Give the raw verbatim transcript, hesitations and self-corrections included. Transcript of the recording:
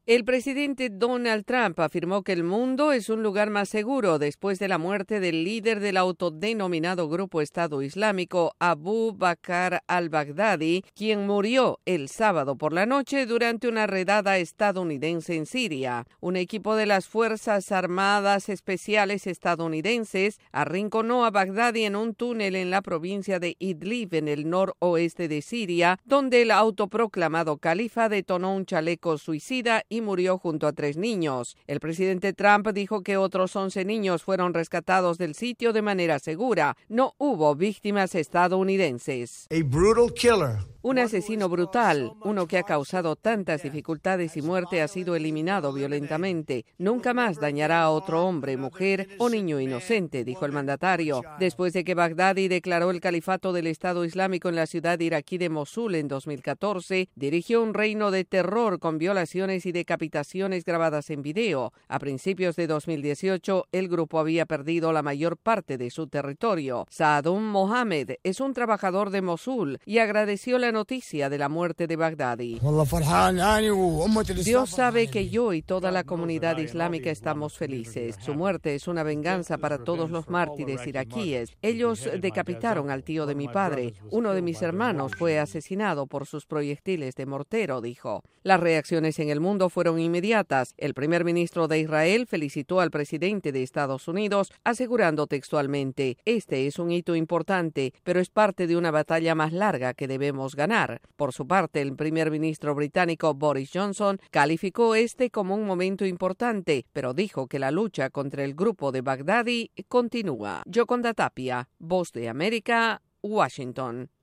El presidente Donald Trump afirmó que el mundo es un lugar más seguro después de la muerte del líder del autodenominado Grupo Estado Islámico, Abu Bakr al-Baghdadi, quien murió el sábado por la noche durante una redada estadounidense en Siria. Un equipo de las Fuerzas Armadas Especiales estadounidenses arrinconó a Baghdadi en un túnel en la provincia de Idlib, en el noroeste de Siria, donde el autoproclamado califa detonó un chaleco suicida y murió junto a tres niños. El presidente Trump dijo que otros once niños fueron rescatados del sitio de manera segura. No hubo víctimas estadounidenses. A brutal killer. Un asesino brutal, uno que ha causado tantas dificultades y muerte, ha sido eliminado violentamente. Nunca más dañará a otro hombre, mujer o niño inocente, dijo el mandatario. Después de que Baghdadi declaró el califato del Estado Islámico en la ciudad iraquí de Mosul en dos mil catorce, dirigió un reino de terror con violaciones y decapitaciones grabadas en video. A principios de dos mil dieciocho, el grupo había perdido la mayor parte de su territorio. Saadun Mohammed es un trabajador de Mosul y agradeció la noticia de la muerte de Baghdadi. Dios sabe que yo y toda la comunidad islámica estamos felices. Su muerte es una venganza para todos los mártires iraquíes. Ellos decapitaron al tío de mi padre. Uno de mis hermanos fue asesinado por sus proyectiles de mortero, dijo. Las reacciones en el mundo fueron inmediatas. El primer ministro de Israel felicitó al presidente de Estados Unidos, asegurando textualmente: "Este es un hito importante, pero es parte de una batalla más larga que debemos ganar". Por su parte, el primer ministro británico Boris Johnson calificó este como un momento importante, pero dijo que la lucha contra el grupo de Baghdadi continúa. Yoconda Tapia, Voz de América, Washington.